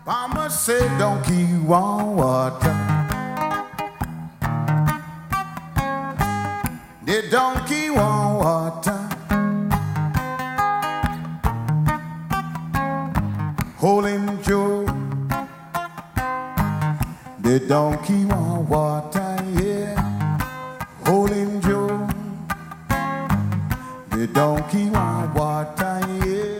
Mama said donkey want water. The donkey want water. Holding Joe. The donkey want water, yeah. Holding Joe. The donkey want water, yeah.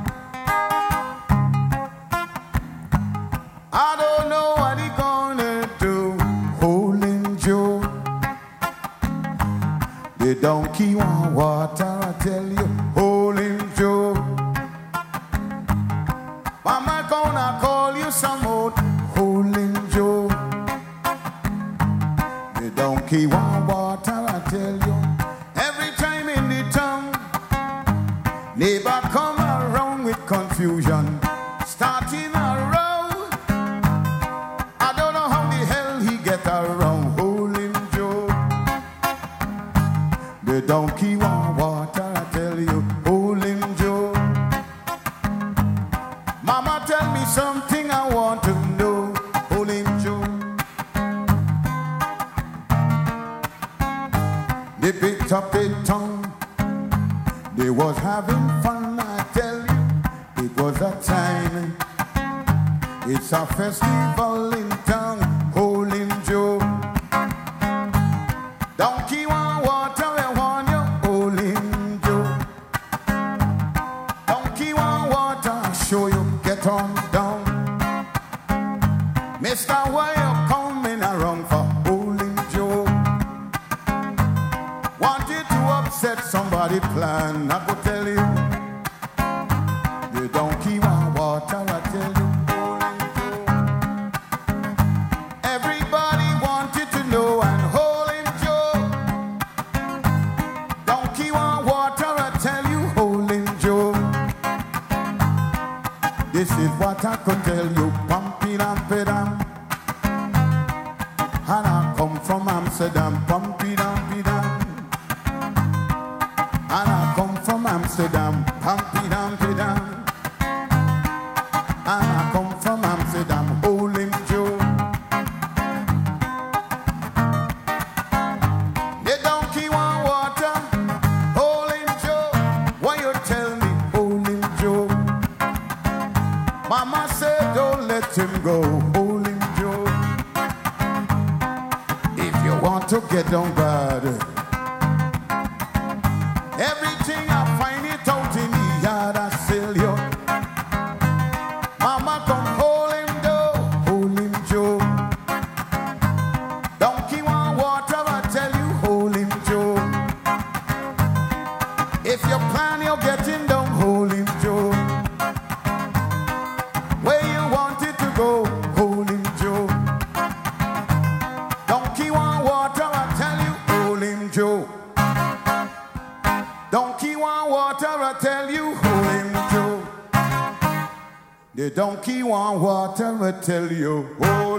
I don't know what he gonna do, Holding Joe. The donkey want water, I tell you, Holding Joe. Mama gonna call you some more, Holding Joe. The donkey want water, I tell you. Every time in the town, neighbor come around with confusion, starting a row. I don't know how the hell he get around, Holding Joe. The donkey want water, I tell you, Holding Joe. Mama, tell me something I want to know, Holding Joe. They picked up a tongue, they was having fun, I tell you. It was a time, it's a festival in town, Holding Joe. Donkey want water, I want you, Holding Joe. Donkey want water, I show you, get on down. Mister, why you coming around for, Holding Joe? Wanted to upset somebody plan, I go tell you. The donkey want water, I tell you, Holding Joe. Everybody wanted to know, and Holding Joe. Donkey want water, I tell you, Holding Joe. This is what I could tell you, Pumpy-dum-py-dum. And I come from Amsterdam, Pumpy-dum-py-dum. And I come from Amsterdam, Pumpy-dum-py-dum. And I come from Amsterdam, Holding Joe. The donkey want water, Holding Joe. Why you tell me, Holding Joe? Mama said don't let him go, Holding Joe. If you want to get down bad, everything I find it out in the yard, I sell you. Mama come Holding Joe, Holding Joe. Donkey want water, I tell you, Holding Joe. If you plan, you're getting down, Holding Joe. Where you want it to go, Holding Joe. Donkey want water, I tell you, Holding Joe. Donkey want water, I tell you, Holding Joe. The donkey want water, I tell you,